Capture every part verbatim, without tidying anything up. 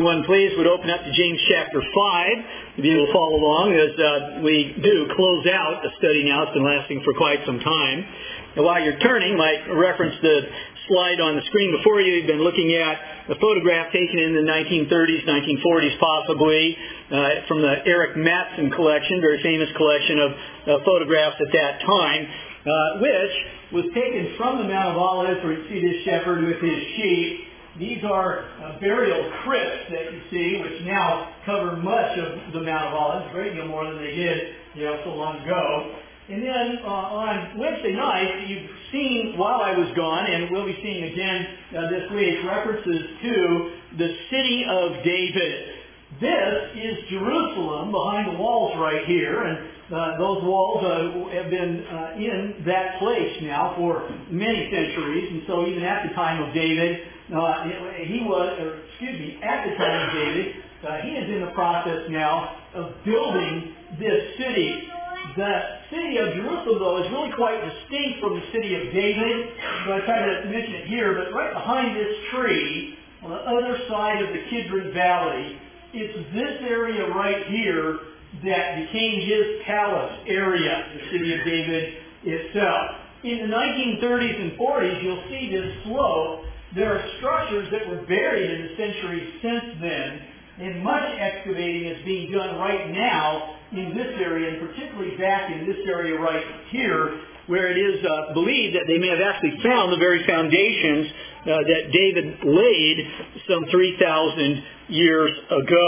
Everyone, please, would open up to James chapter five. If you will follow along as uh, we do close out the study now. It's been lasting for quite some time. And while you're turning, might reference the slide on the screen before you. You've been looking at a photograph taken in the nineteen thirties, nineteen forties possibly, uh, from the Eric Matson collection, very famous collection of uh, photographs at that time, uh, which was taken from the Mount of Olives, where you see this shepherd with his sheep. These are uh, burial crypts that you see, which now cover much of the Mount of Olives, a great deal more than they did, you know, so long ago. And then uh, on Wednesday night, you've seen while I was gone, and we'll be seeing again uh, this week, references to the city of David. This is Jerusalem behind the walls right here, and uh, those walls uh, have been uh, in that place now for many centuries, and so even at the time of David, Uh, he was, or excuse me, at the time of David, uh, he is in the process now of building this city. The city of Jerusalem, though, is really quite distinct from the city of David. So I tried to mention it here, but right behind this tree, on the other side of the Kidron Valley, it's this area right here that became his palace area, the city of David itself. In the nineteen thirties and forties, you'll see this slope. There are structures that were buried in the centuries since then, and much excavating is being done right now in this area, and particularly back in this area right here, where it is uh, believed that they may have actually found the very foundations uh, that David laid some three thousand years ago.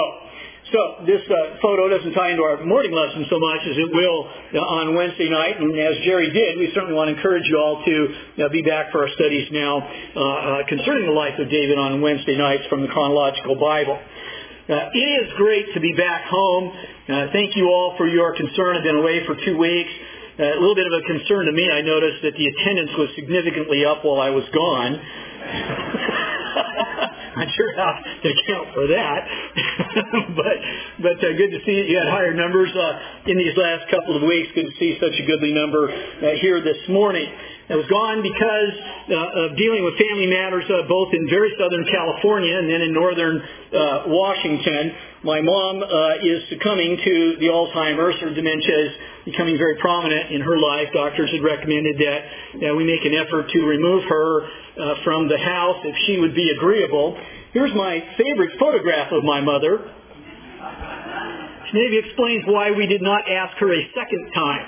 So this uh, photo doesn't tie into our morning lesson so much as it will uh, on Wednesday night. And as Jerry did, we certainly want to encourage you all to uh, be back for our studies now uh, uh, concerning the life of David on Wednesday nights from the Chronological Bible. Uh, it is great to be back home. Uh, thank you all for your concern. I've been away for two weeks. Uh, a little bit of a concern to me. I noticed that the attendance was significantly up while I was gone. Not sure how to account for that, but but uh, good to see you had higher numbers uh, in these last couple of weeks. Good to see such a goodly number uh, here this morning. I was gone because uh, of dealing with family matters uh, both in very southern California and then in northern uh, Washington. My mom uh, is succumbing to the Alzheimer's. Her dementia is becoming very prominent in her life. Doctors had recommended that uh, we make an effort to remove her uh, from the house if she would be agreeable. Here's my favorite photograph of my mother. Which maybe explains why we did not ask her a second time.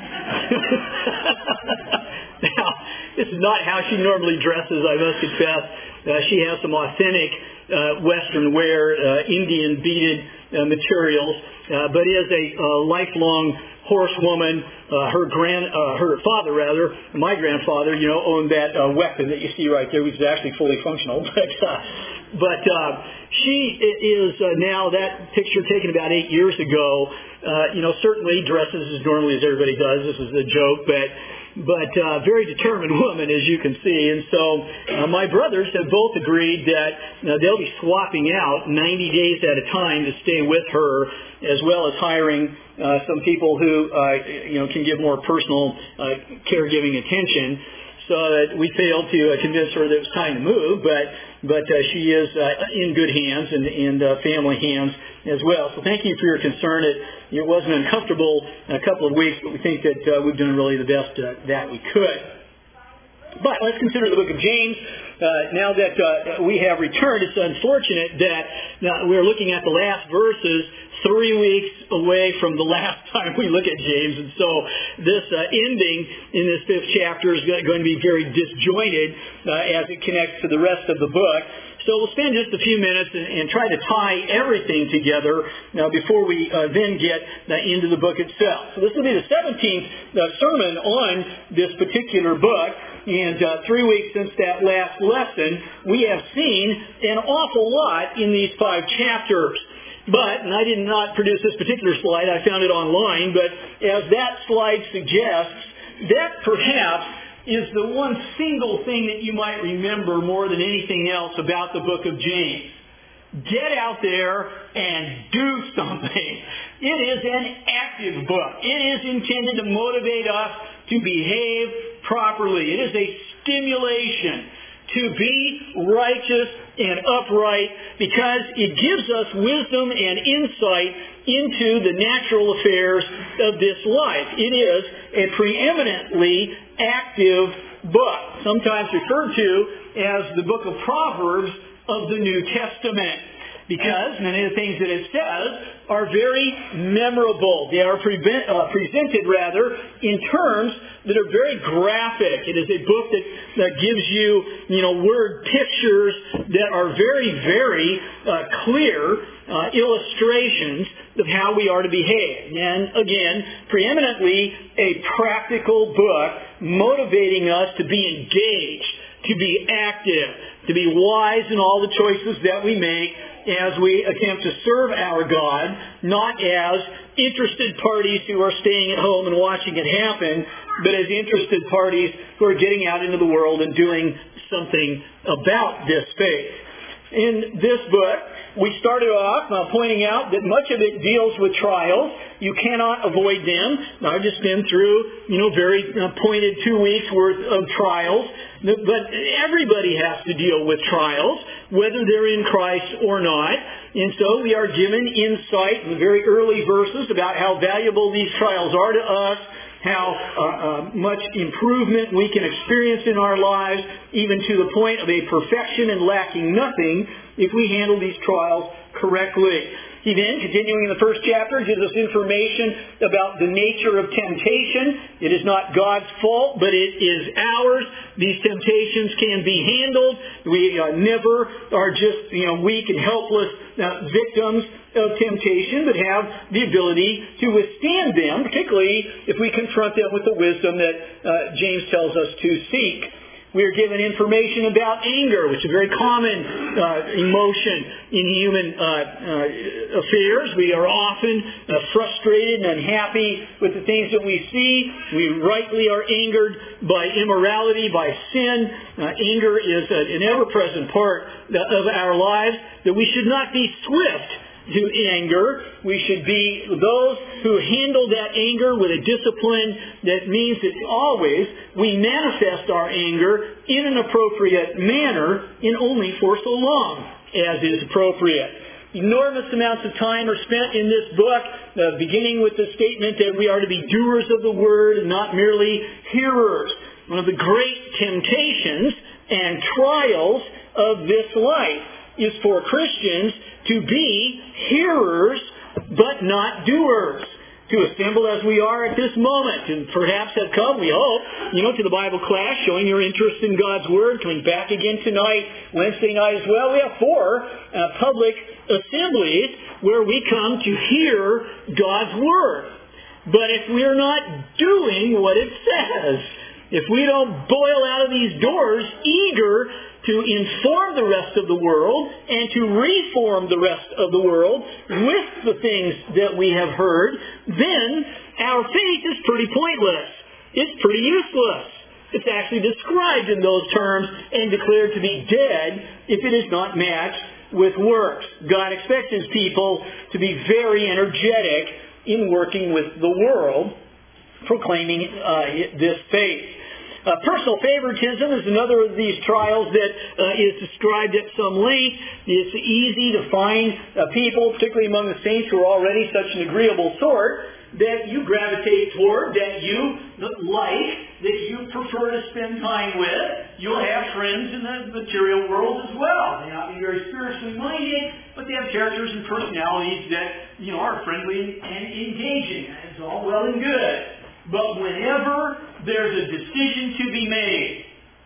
Now, this is not how she normally dresses, I must confess. Uh, she has some authentic uh, Western wear, uh, Indian beaded uh, materials, uh, but is a uh, lifelong horsewoman. Uh, her grand, uh, her father rather, my grandfather, you know, owned that uh, weapon that you see right there, which is actually fully functional. But uh, but uh, she is uh, now, that picture taken about eight years ago. Uh, you know, certainly dresses as normally as everybody does. This is a joke, but. But uh, very determined woman, as you can see. And so uh, my brothers have both agreed that uh, they'll be swapping out ninety days at a time to stay with her, as well as hiring uh, some people who uh, you know can give more personal uh, caregiving attention. So that we failed to uh, convince her that it was time to move, but but uh, she is uh, in good hands and, and uh, family hands as well. So thank you for your concern. It, it was an uncomfortable uh, couple of weeks, but we think that uh, we've done really the best uh, that we could. But let's consider the book of James. Uh, now that uh, we have returned, it's unfortunate that uh, we're looking at the last verses three weeks away from the last time we look at James. And so this uh, ending in this fifth chapter is going to be very disjointed uh, as it connects to the rest of the book. So we'll spend just a few minutes and, and try to tie everything together uh, before we uh, then get uh, into the book itself. So this will be the seventeenth uh, sermon on this particular book. And uh, three weeks since that last lesson, we have seen an awful lot in these five chapters. But, and I did not produce this particular slide, I found it online, but as that slide suggests, that perhaps is the one single thing that you might remember more than anything else about the book of James. Get out there and do something. It is an active book. It is intended to motivate us to behave properly. It is a stimulation to be righteous and upright, because it gives us wisdom and insight into the natural affairs of this life. It is a preeminently active book, sometimes referred to as the book of Proverbs of the New Testament, because many of the things that it says are very memorable. They are pre- uh, presented, rather, in terms that are very graphic. It is a book that, that gives you, you know, word pictures that are very, very uh, clear uh, illustrations of how we are to behave. And again, preeminently a practical book motivating us to be engaged, to be active, to be wise in all the choices that we make as we attempt to serve our God, not as interested parties who are staying at home and watching it happen, but as interested parties who are getting out into the world and doing something about this faith. In this book, we started off uh, pointing out that much of it deals with trials. You cannot avoid them. Now, I've just been through, you know, very uh, pointed two weeks worth of trials. But everybody has to deal with trials, whether they're in Christ or not. And so we are given insight in the very early verses about how valuable these trials are to us, how uh, uh, much improvement we can experience in our lives, even to the point of a perfection and lacking nothing, if we handle these trials correctly. He then, continuing in the first chapter, gives us information about the nature of temptation. It is not God's fault, but it is ours. These temptations can be handled. We uh, never are just, you know, weak and helpless uh, victims of temptation, but have the ability to withstand them, particularly if we confront them with the wisdom that uh, James tells us to seek. We are given information about anger, which is a very common uh, emotion in human uh, uh, affairs. We are often uh, frustrated and unhappy with the things that we see. We rightly are angered by immorality, by sin. Uh, anger is a, an ever-present part of our lives, that we should not be swift to anger. We should be those who handle that anger with a discipline that means that always we manifest our anger in an appropriate manner, and only for so long as is appropriate. Enormous amounts of time are spent in this book, uh, beginning with the statement that we are to be doers of the word and not merely hearers. One of the great temptations and trials of this life is for Christians to be hearers but not doers. To assemble as we are at this moment, and perhaps have come, we hope, you know, to the Bible class, showing your interest in God's Word, coming back again tonight, Wednesday night as well. We have four uh, public assemblies where we come to hear God's Word. But if we're not doing what it says, if we don't boil out of these doors eager to inform the rest of the world and to reform the rest of the world with the things that we have heard, then our faith is pretty pointless. It's pretty useless. It's actually described in those terms and declared to be dead if it is not matched with works. God expects His people to be very energetic in working with the world, proclaiming uh, this faith. Uh, personal favoritism is another of these trials that uh, is described at some length. It's easy to find uh, people, particularly among the saints who are already such an agreeable sort, that you gravitate toward, that you like, that you prefer to spend time with. You'll have friends in the material world as well. They may not be very spiritually minded, but they have characters and personalities that, you know, are friendly and engaging. It's all well and good. But whenever there's a decision to be made,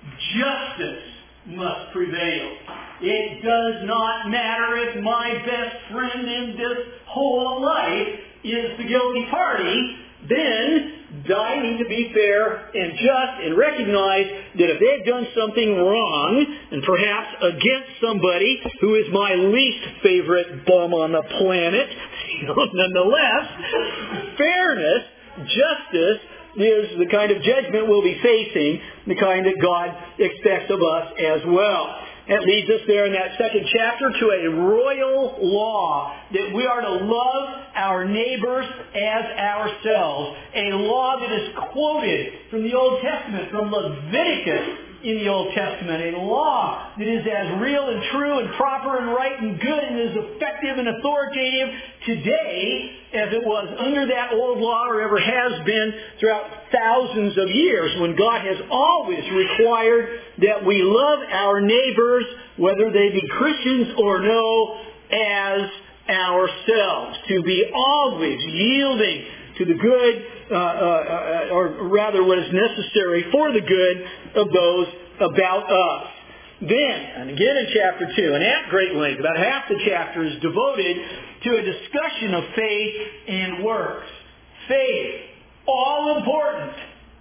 justice must prevail. It does not matter if my best friend in this whole life is the guilty party. Then I need to be fair and just and recognize that if they've done something wrong, and perhaps against somebody who is my least favorite bum on the planet, nonetheless, fairness, justice is the kind of judgment we'll be facing, the kind that God expects of us as well. That leads us there in that second chapter to a royal law, that we are to love our neighbors as ourselves. A law that is quoted from the Old Testament, from Leviticus in the Old Testament, a law that is as real and true and proper and right and good and as effective and authoritative today as it was under that old law or ever has been throughout thousands of years, when God has always required that we love our neighbors, whether they be Christians or no, as ourselves, to be always yielding to the good, uh, uh, or rather what is necessary for the good of those about us. Then, and again in chapter two, and at great length, about half the chapter is devoted to a discussion of faith and works. Faith, all important,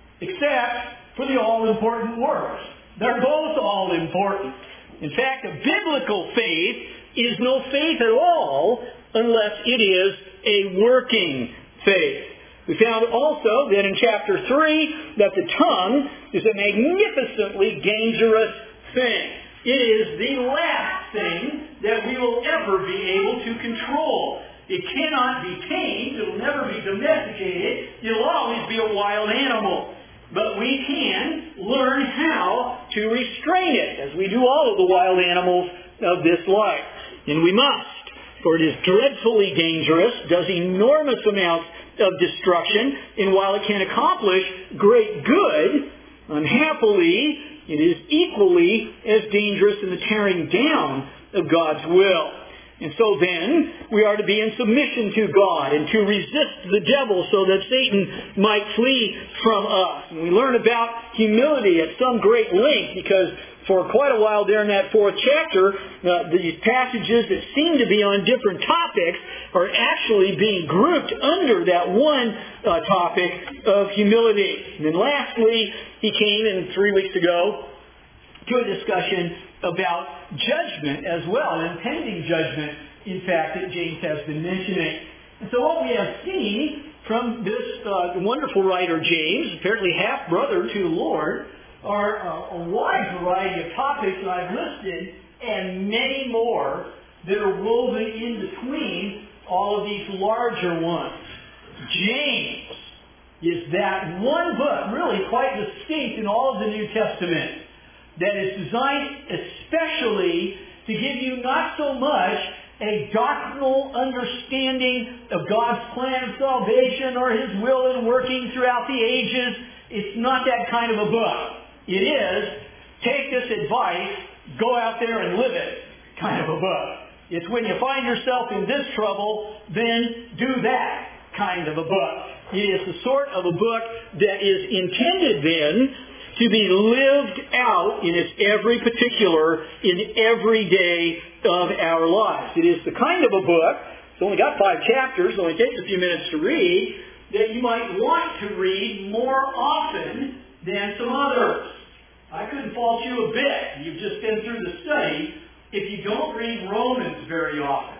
except for the all-important works. They're both all important. In fact, a biblical faith is no faith at all unless it is a working faith. We found also that in chapter three that the tongue is a magnificently dangerous thing. It is the last thing that we will ever be able to control. It cannot be tamed. It will never be domesticated. It will always be a wild animal. But we can learn how to restrain it, as we do all of the wild animals of this life. And we must, for it is dreadfully dangerous, does enormous amounts of destruction, and while it can accomplish great good, unhappily, it is equally as dangerous in the tearing down of God's will. And so then, we are to be in submission to God and to resist the devil so that Satan might flee from us. And we learn about humility at some great length, because for quite a while there in that fourth chapter, uh, these passages that seem to be on different topics are actually being grouped under that one uh, topic of humility. And then lastly, he came in three weeks ago to a discussion about judgment as well, impending judgment, in fact, that James has been mentioning. And so what we have seen from this uh, wonderful writer James, apparently half-brother to the Lord, are uh, a wide variety of topics that I've listed, and many more that are woven in between all of these larger ones. James is that one book, really quite distinct in all of the New Testament, that is designed especially to give you not so much a doctrinal understanding of God's plan of salvation or His will and working throughout the ages. It's not that kind of a book. It is, take this advice, go out there and live it kind of a book. It's when you find yourself in this trouble, then do that kind of a book. It is the sort of a book that is intended then to be lived out in its every particular in every day of our lives. It is the kind of a book, it's only got five chapters, it only takes a few minutes to read, that you might want to read more often than some others. I couldn't fault you a bit. You've just been through the study if you don't read Romans very often.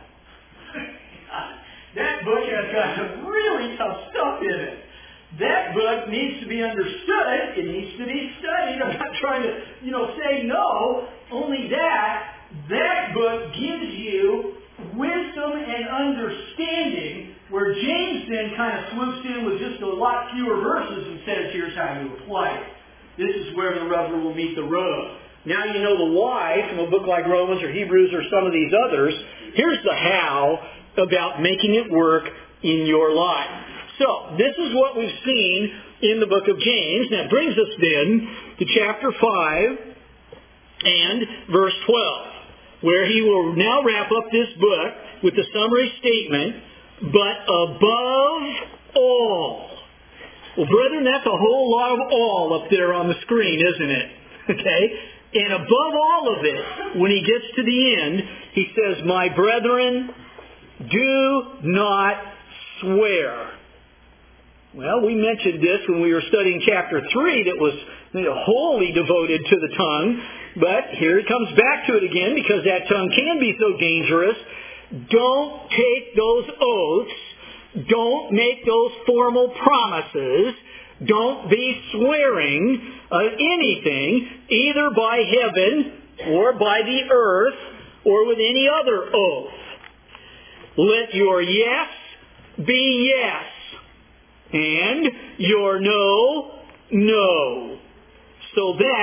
That book has got some really tough stuff in it. That book needs to be understood. It needs to be studied. I'm not trying to, you know, say no. Only that, that book gives you wisdom and understanding, where James then kind of swoops in with just a lot fewer verses and says, here's how you apply it. This is where the rubber will meet the road. Now you know the why from a book like Romans or Hebrews or some of these others. Here's the how about making it work in your life. So, this is what we've seen in the book of James. That brings us then to chapter five and verse twelve, where he will now wrap up this book with the summary statement, but above all. Well, brethren, that's a whole lot of all up there on the screen, isn't it? Okay? And above all of it, when he gets to the end, he says, my brethren, do not swear. Well, we mentioned this when we were studying chapter three that was you know, wholly devoted to the tongue. But here he comes back to it again because that tongue can be so dangerous. Don't take those oaths. Don't make those formal promises. Don't be swearing uh, anything, either by heaven or by the earth or with any other oath. Let your yes be yes, and your no, no, so that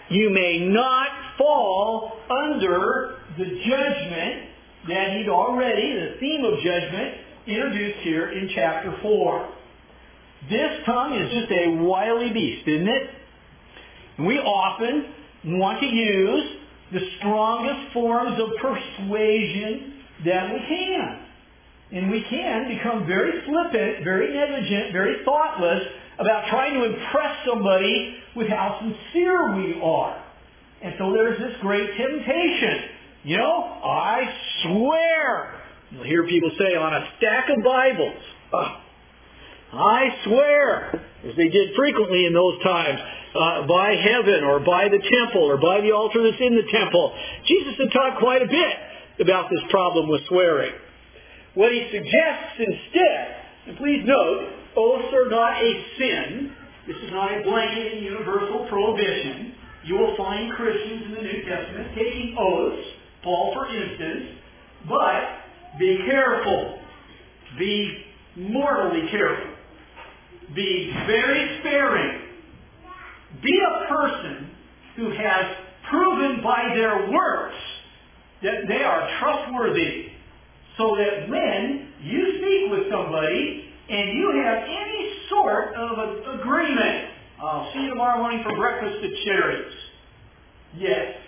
you may not fall under the judgment that he'd already, the theme of judgment, introduced here in chapter four. This tongue is just a wily beast, isn't it? We often want to use the strongest forms of persuasion that we can. And we can become very flippant, very negligent, very thoughtless about trying to impress somebody with how sincere we are. And so there's this great temptation. You know, I swear. You'll hear people say on a stack of Bibles, oh, I swear, as they did frequently in those times, uh, by heaven or by the temple or by the altar that's in the temple. Jesus had taught quite a bit about this problem with swearing. What he suggests instead, and please note, oaths are not a sin. This is not a blanket and universal prohibition. You will find Christians in the New Testament taking oaths, Paul for instance, but be careful. Be mortally careful. Be very sparing. Be a person who has proven by their works that they are trustworthy, so that when you speak with somebody and you have any sort of an agreement, I'll see you tomorrow morning for breakfast at Sherry's. Yes.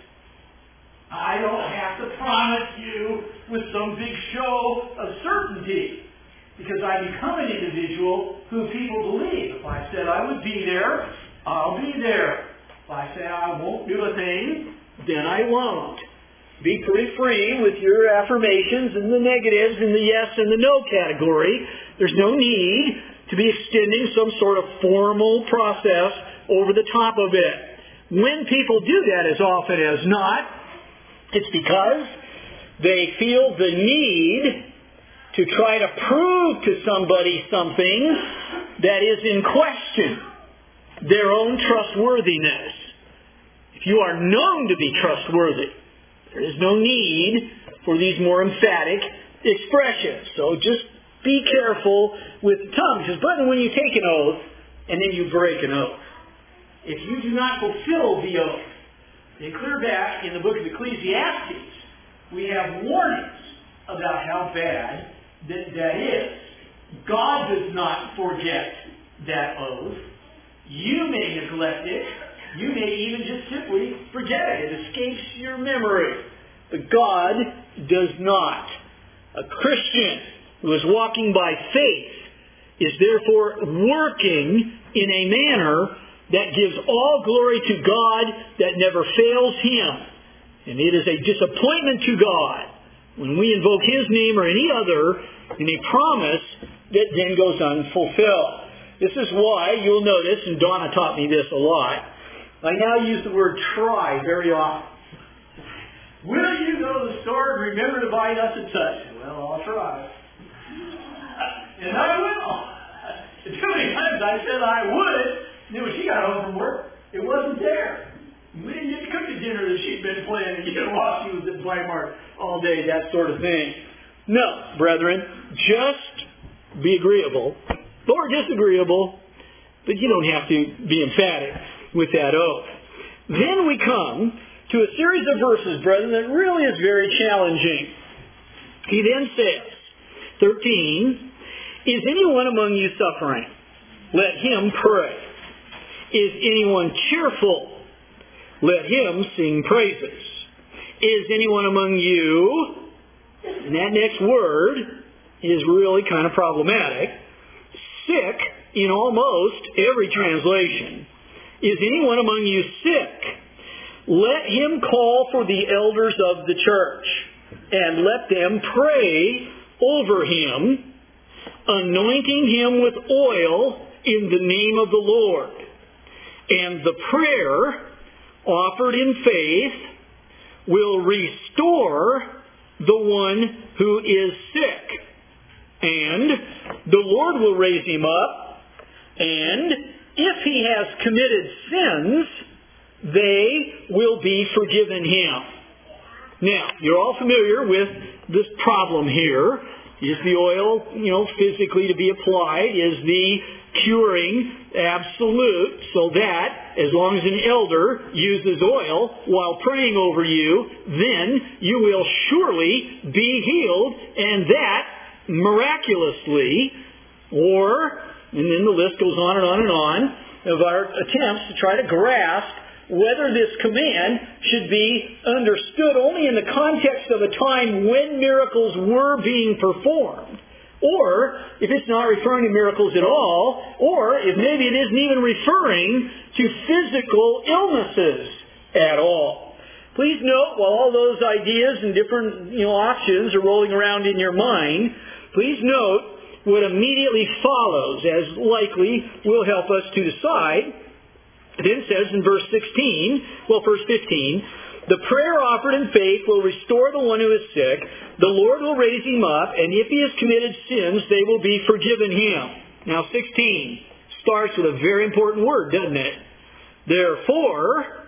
I don't have to promise you with some big show of certainty, because I become an individual who people believe. If I said I would be there, I'll be there. If I say I won't do a thing, then I won't. Be pretty free with your affirmations and the negatives and the yes and the no category. There's no need to be extending some sort of formal process over the top of it. When people do that, as often as not, it's because they feel the need to try to prove to somebody something that is in question, their own trustworthiness. If you are known to be trustworthy, there is no need for these more emphatic expressions. So just be careful with the tongue. Because, brethren, when you take an oath and then you break an oath, if you do not fulfill the oath, then clear back in the book of Ecclesiastes, we have warnings about how bad that, that is. God does not forget that oath. You may neglect it. You may even just simply forget it. It escapes your memory. But God does not. A Christian who is walking by faith is therefore working in a manner that gives all glory to God, that never fails Him. And it is a disappointment to God when we invoke His name or any other in a promise that then goes unfulfilled. This is why you'll notice, and Donna taught me this a lot, I now use the word try very often. Will you go to the store and remember to buy us and such? Well, I'll try. And I will. Too many times I said I would, and then when she got home from work, it wasn't there. We didn't get to cook the dinner that she'd been planning, you know, while she was at Weimar all day, that sort of thing. No, brethren, just be agreeable or disagreeable, but you don't have to be emphatic with that oath. Then we come to a series of verses, brethren, that really is very challenging. He then says, thirteen, is anyone among you suffering? Let him pray. Is anyone cheerful? Let him sing praises. Is anyone among you, and that next word is really kind of problematic, sick in almost every translation. Is anyone among you sick? Let him call for the elders of the church, and let them pray over him, anointing him with oil in the name of the Lord. And the prayer offered in faith will restore the one who is sick. And the Lord will raise him up, and if he has committed sins, they will be forgiven him. Now, you're all familiar with this problem here. Is the oil, you know, physically to be applied? Is the curing, absolute, so that as long as an elder uses oil while praying over you, then you will surely be healed, and that miraculously. Or, and then the list goes on and on and on of our attempts to try to grasp whether this command should be understood only in the context of a time when miracles were being performed, or if it's not referring to miracles at all, or if maybe it isn't even referring to physical illnesses at all. Please note, while all those ideas and different you know, options are rolling around in your mind, please note what immediately follows, as likely will help us to decide. It then says in verse sixteen, well, verse fifteen, the prayer offered in faith will restore the one who is sick. The Lord will raise him up, and if he has committed sins, they will be forgiven him. Now, sixteen starts with a very important word, doesn't it? Therefore,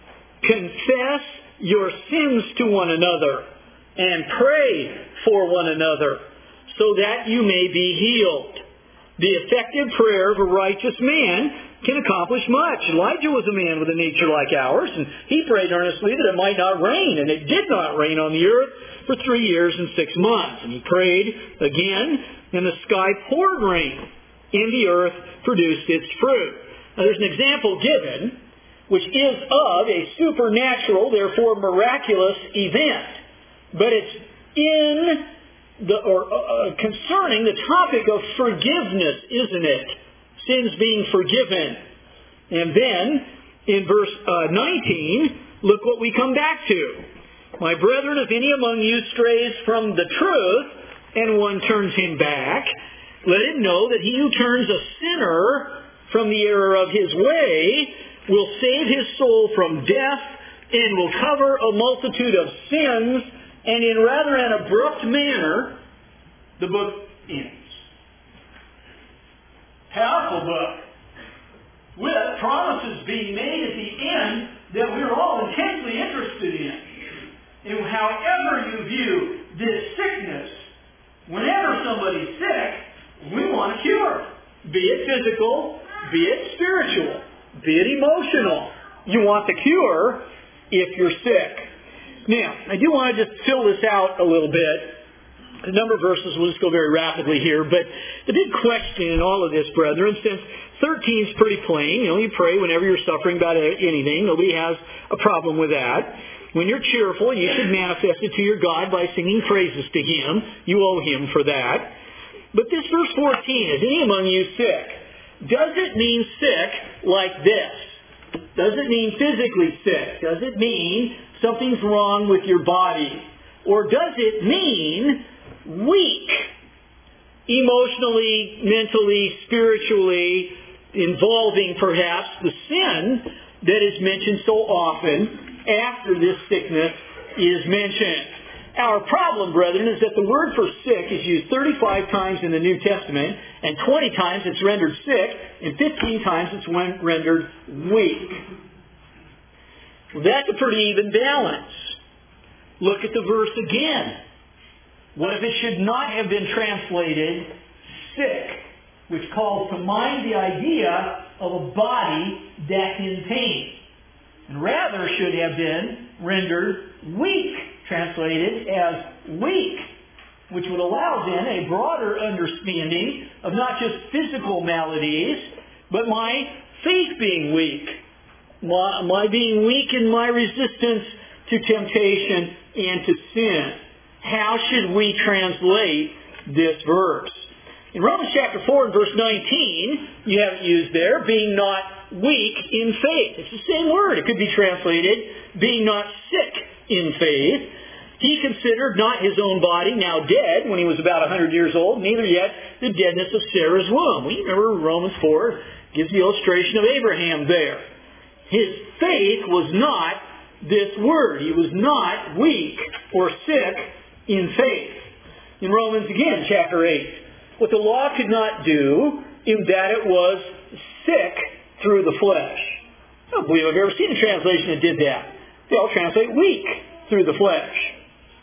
confess your sins to one another, and pray for one another, so that you may be healed. The effective prayer of a righteous man can accomplish much. Elijah was a man with a nature like ours, and he prayed earnestly that it might not rain, and it did not rain on the earth for three years and six months. And he prayed again, and the sky poured rain, and the earth produced its fruit. Now there's an example given, which is of a supernatural, therefore miraculous event. But it's in the, or uh, concerning the topic of forgiveness, isn't it? Sins being forgiven. And then, in verse uh, nineteen, look what we come back to. My brethren, if any among you strays from the truth, and one turns him back, let him know that he who turns a sinner from the error of his way will save his soul from death, and will cover a multitude of sins. And in rather an abrupt manner, the book ends. Powerful book, with promises being made at the end that we're all intensely interested in. And however you view this sickness, whenever somebody's sick, we want a cure. Be it physical, be it spiritual, be it emotional. You want the cure if you're sick. Now, I do want to just fill this out a little bit. A number of verses, we'll just go very rapidly here. But the big question in all of this, brethren, since thirteen is pretty plain, you know, you pray whenever you're suffering about anything. Nobody has a problem with that. When you're cheerful, you should manifest it to your God by singing praises to Him. You owe Him for that. But this verse fourteen, is any among you sick? Does it mean sick like this? Does it mean physically sick? Does it mean something's wrong with your body? Or does it mean weak? Emotionally, mentally, spiritually, involving perhaps the sin that is mentioned so often after this sickness is mentioned. Our problem, brethren, is that the word for sick is used thirty-five times in the New Testament, and twenty times it's rendered sick, and fifteen times it's rendered weak. Well, that's a pretty even balance. Look at the verse again. What if it should not have been translated sick, which calls to mind the idea of a body that's in pain, and rather should have been rendered weak, translated as weak, which would allow then a broader understanding of not just physical maladies, but my faith being weak, my, my being weak in my resistance to temptation and to sin. How should we translate this verse? In Romans chapter four and verse nineteen, you have it used there, being not weak in faith. It's the same word. It could be translated, being not sick in faith. He considered not his own body now dead when he was about one hundred years old, neither yet the deadness of Sarah's womb. We remember Romans four gives the illustration of Abraham there. His faith was not this word. He was not weak or sick in faith. In Romans again, chapter eight, what the law could not do in that it was sick through the flesh. I don't believe I've ever seen a translation that did that. They all translate weak through the flesh.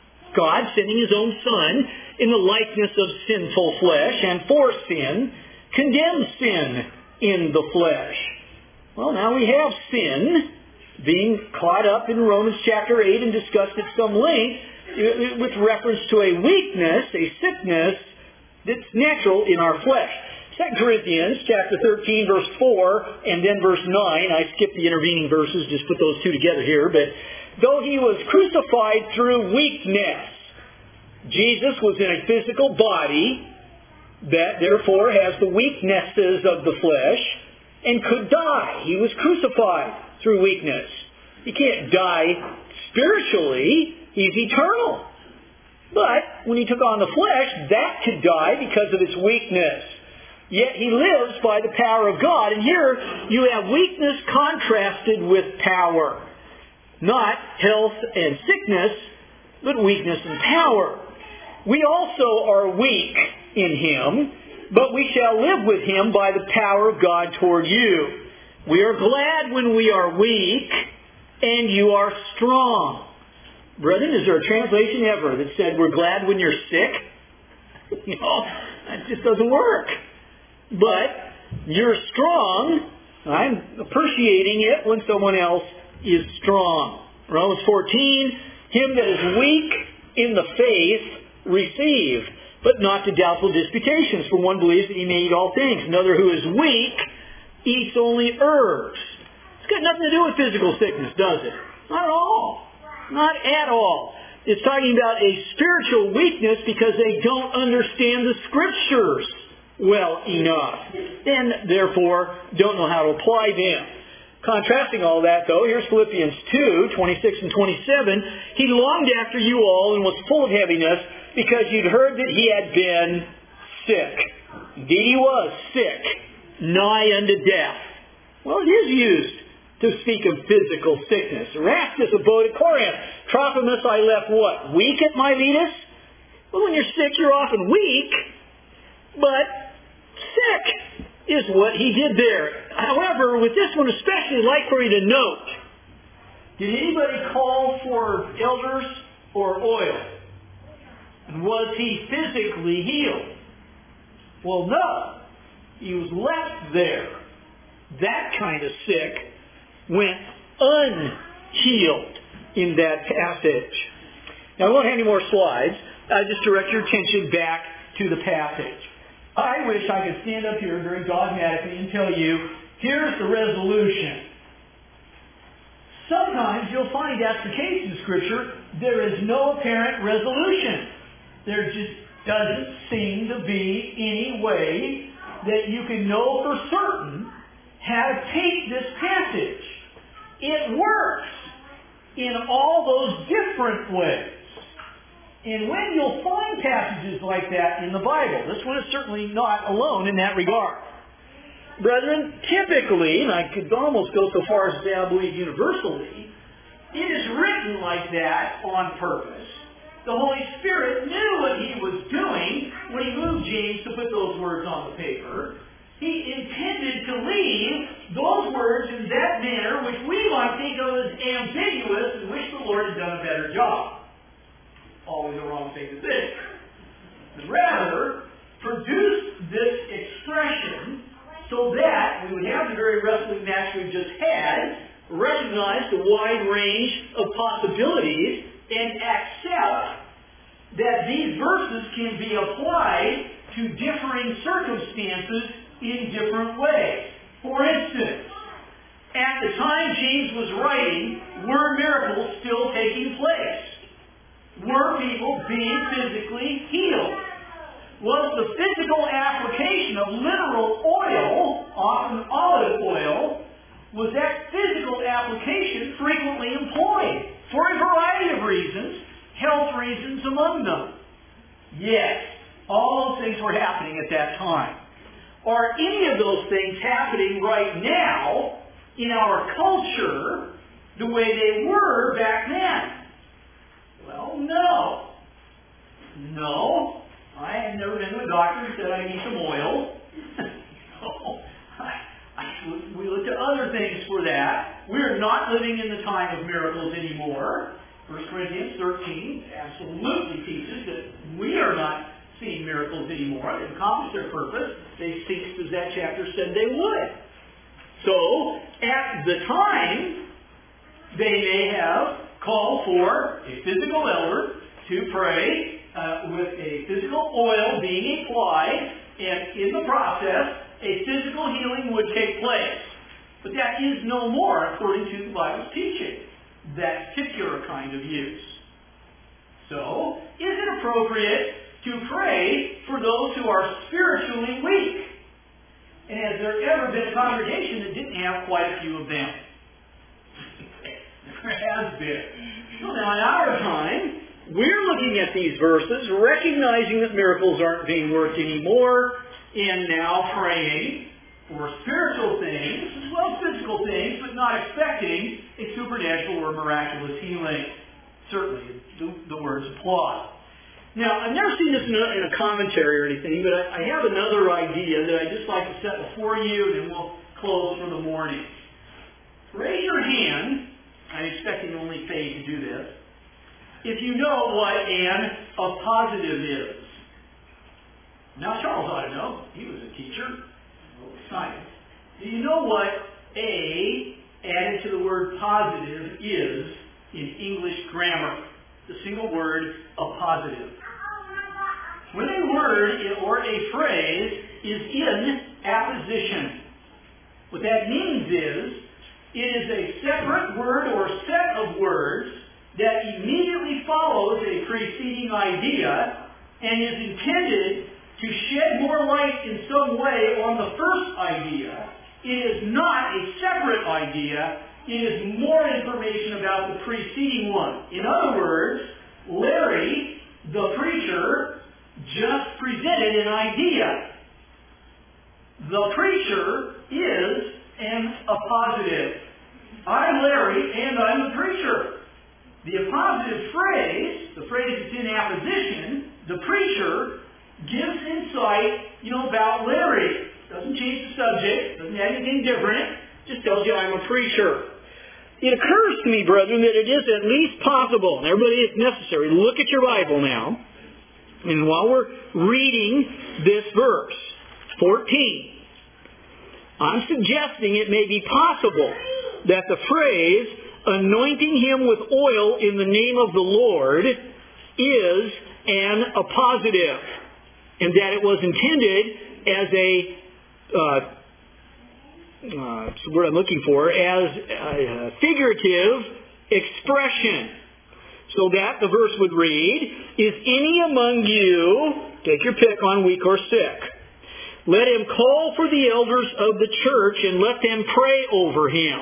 God sending His own Son in the likeness of sinful flesh and for sin, condemns sin in the flesh? Well, now we have sin being caught up in Romans chapter eight and discussed at some length with reference to a weakness, a sickness that's natural in our flesh. Second Corinthians chapter thirteen, verse four, and then verse nine. I skipped the intervening verses, just put those two together here. But though he was crucified through weakness, Jesus was in a physical body that therefore has the weaknesses of the flesh and could die. He was crucified through weakness. He can't die spiritually. He's eternal. But when he took on the flesh, that could die because of its weakness. Yet he lives by the power of God. And here you have weakness contrasted with power. Not health and sickness, but weakness and power. We also are weak in him, but we shall live with him by the power of God toward you. We are glad when we are weak, and you are strong. Brethren, is there a translation ever that said we're glad when you're sick? You know, that just doesn't work. But you're strong. I'm appreciating it when someone else is strong. Romans fourteen, him that is weak in the faith receive, but not to doubtful disputations. For one believes that he may eat all things. Another who is weak eats only herbs. It's got nothing to do with physical sickness, does it? Not at all. Not at all. It's talking about a spiritual weakness because they don't understand the Scriptures well enough, and therefore don't know how to apply them. Contrasting all that, though, here's Philippians two, twenty-six and twenty-seven. He longed after you all and was full of heaviness because you'd heard that he had been sick. Indeed, he was sick, nigh unto death. Well, it is used to speak of physical sickness. Erastus abode at Corinth. Trophimus I left what? Weak at Miletus? Well, when you're sick, you're often weak, but sick is what he did there. However, with this one especially, I'd like for you to note, did anybody call for elders or oil? And was he physically healed? Well, no. He was left there. That kind of sick went unhealed in that passage. Now, I won't have any more slides. I just direct your attention back to the passage. I wish I could stand up here very dogmatically and tell you, here's the resolution. Sometimes you'll find that's the case in Scripture. There is no apparent resolution. There just doesn't seem to be any way that you can know for certain how to take this passage. It works in all those different ways. And when you'll find passages like that in the Bible, this one is certainly not alone in that regard. Brethren, typically, and I could almost go so far as to say I believe universally, it is written like that on purpose. The Holy Spirit knew what he was doing when he moved James to put those words on the paper. He intended to leave those words in that manner which we might think of as ambiguous and wish the Lord had done a better job. Always the wrong thing to think. But rather, produce this expression so that we would have the very wrestling match we've just had, recognize the wide range of possibilities, and accept that these verses can be applied to differing circumstances in different ways. For instance, at the time James was writing, were miracles still taking place? Were people being physically healed? Was the physical application of literal oil, often olive oil, was that physical application frequently employed for a variety of reasons, health reasons among them? Yes, all those things were happening at that time. Are any of those things happening right now in our culture the way they were back then? Well, no. No. I have never been to a doctor who said I need some oil. No. I, I, we looked at other things for that. We're not living in the time of miracles anymore. First Corinthians thirteen absolutely teaches that we are not seeing miracles anymore. They've accomplished their purpose. They ceased, as that chapter said they would. So, at the time, they may have called for a physical elder to pray uh, with a physical oil being applied, and in the process, a physical healing would take place. But that is no more, according to the Bible's teaching, that particular kind of use. So, is it appropriate to pray for those who are spiritually weak? And has there ever been a congregation that didn't have quite a few of them? There has been. So now in our time, we're looking at these verses, recognizing that miracles aren't being worked anymore, and now praying for spiritual things, as well as physical things, but not expecting a supernatural or miraculous healing. Certainly, the, the words apply. Now, I've never seen this in a, in a commentary or anything, but I, I have another idea that I'd just like to set before you, and then we'll close for the morning. Raise your hand. I'm expecting only Faye to do this. If you know what an appositive is. Now, Charles ought to know. He was a teacher. Science. Do you know what a added to the word positive is in English grammar? The single word appositive. When a word or a phrase is in apposition, what that means is it is a separate word or set of words that immediately follows a preceding idea and is intended to shed more light in some way on the first idea. It is not a separate idea. It is more information about the preceding one. In other words, Larry, the preacher, just presented an idea. The preacher is an appositive. I'm Larry, and I'm the preacher. The appositive phrase, the phrase that's in apposition, the preacher, gives insight, you know, about Larry. Doesn't change the subject, doesn't add anything different, just tells you I'm a preacher. It occurs to me, brethren, that it is at least possible, and everybody, it's necessary, look at your Bible now, and while we're reading this verse, fourteen, I'm suggesting it may be possible that the phrase, anointing him with oil in the name of the Lord, is an appositive, and that it was intended as a uh, Uh, it's the word I'm looking for, as a figurative expression. So that the verse would read, is any among you, take your pick on weak or sick, let him call for the elders of the church and let them pray over him,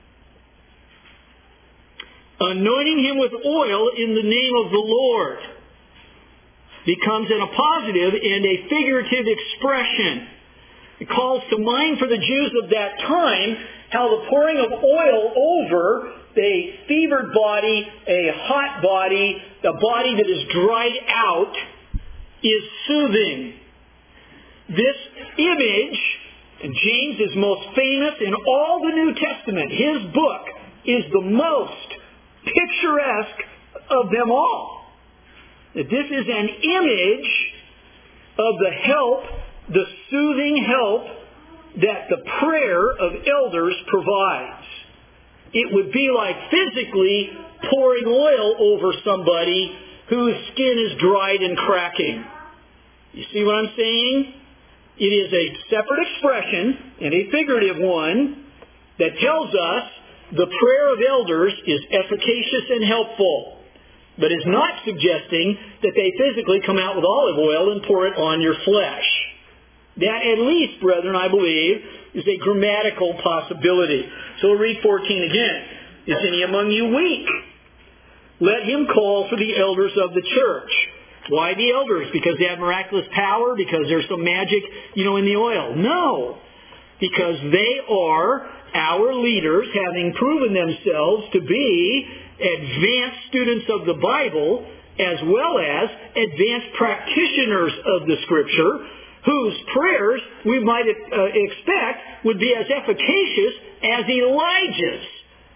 anointing him with oil in the name of the Lord. Becomes an appositive and a figurative expression. It calls to mind for the Jews of that time how the pouring of oil over a fevered body, a hot body, a body that is dried out, is soothing. This image, and James is most famous in all the New Testament. His book is the most picturesque of them all. That this is an image of the help, the soothing help that the prayer of elders provides. It would be like physically pouring oil over somebody whose skin is dried and cracking. You see what I'm saying? It is a separate expression and a figurative one that tells us the prayer of elders is efficacious and helpful, but is not suggesting that they physically come out with olive oil and pour it on your flesh. That at least, brethren, I believe, is a grammatical possibility. So we'll read fourteen again. Is any among you weak? Let him call for the elders of the church. Why the elders? Because they have miraculous power? Because there's some magic, you know, in the oil? No. Because they are our leaders, having proven themselves to be advanced students of the Bible, as well as advanced practitioners of the Scripture, whose prayers we might uh, expect would be as efficacious as Elijah's,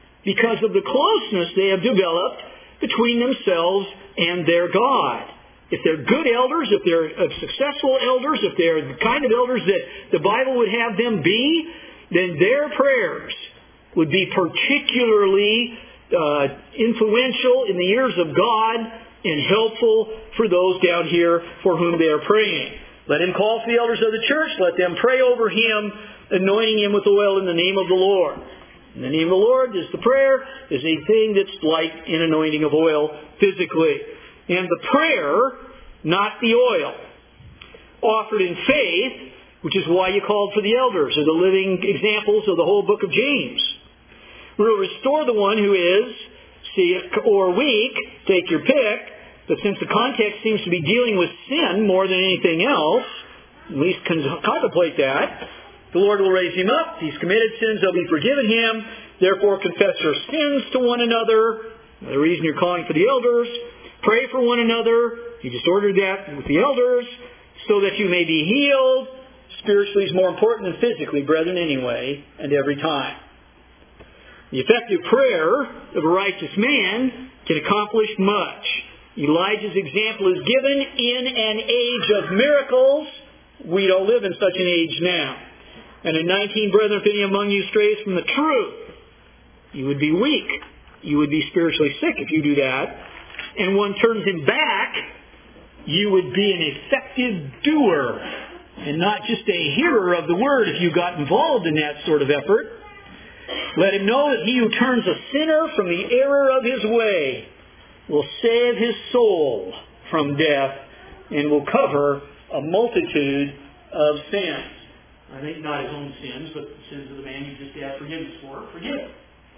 because of the closeness they have developed between themselves and their God. if they're good elders, if they're successful elders, if they're the kind of elders that the Bible would have them be, then their prayers would be particularly uh, influential in the ears of God and helpful for those down here for whom they are praying. Let him call for the elders of the church. Let them pray over him, anointing him with oil in the name of the Lord. In the name of the Lord is the prayer, is a thing that's like an anointing of oil physically. And the prayer, not the oil, offered in faith, which is why you called for the elders, are the living examples of the whole book of James. Will restore the one who is sick or weak, take your pick, but since the context seems to be dealing with sin more than anything else, at least contemplate that, the Lord will raise him up. He's committed sins, they'll be forgiven him. Therefore, confess your sins to one another. The reason you're calling for the elders. Pray for one another. He just ordered that with the elders so that you may be healed. Spiritually is more important than physically, brethren, anyway, and every time. The effective prayer of a righteous man can accomplish much. Elijah's example is given in an age of miracles. We don't live in such an age now. And in nineteen, brethren, if any among you strays from the truth, you would be weak. You would be spiritually sick if you do that. And one turns him back, you would be an effective doer and not just a hearer of the word if you got involved in that sort of effort. Let him know that he who turns a sinner from the error of his way will save his soul from death and will cover a multitude of sins. I think not his own sins, but the sins of the man you just asked forgiveness for. Forgive him.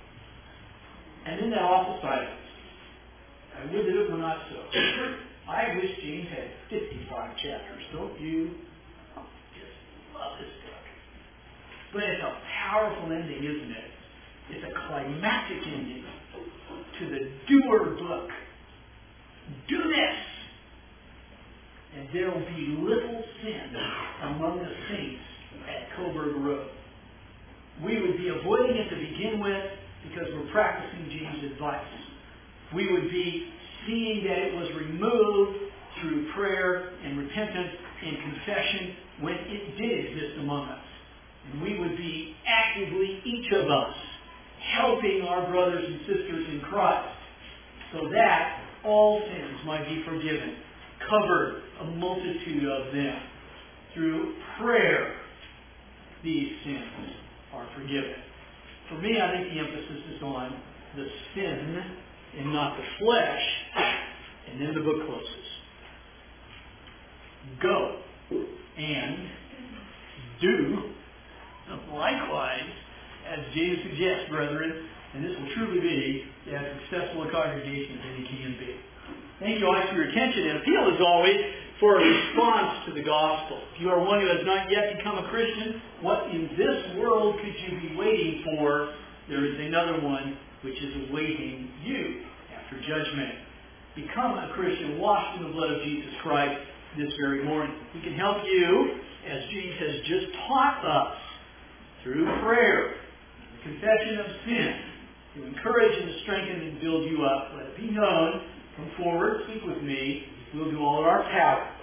And then that awful silence. I would that it were not so. I wish James had fifty-five chapters, don't you? Just love this book. But it's a powerful ending, isn't it? It's a climactic ending to the doer book. Do this! And there will be little sin among the saints at Coburg Road. We would be avoiding it to begin with because we're practicing James' advice. We would be seeing that it was removed through prayer and repentance and confession when it did exist among us. And we would be actively, each of us, helping our brothers and sisters in Christ so that all sins might be forgiven, covered a multitude of them. Through prayer, these sins are forgiven. For me, I think the emphasis is on the sin and not the flesh. And then the book closes. Go and do likewise, as James suggests, brethren, and this will truly be as successful a congregation as any can be. Thank you always for your attention and appeal, as always, for a response to the gospel. If you are one who has not yet become a Christian, what in this world could you be waiting for? There is another one which is awaiting you after judgment. Become a Christian, washed in the blood of Jesus Christ this very morning. We can help you, as James has just taught us, through prayer, the confession of sin, to encourage and to strengthen and build you up. Let it be known. Come forward, speak with me. We'll do all of our power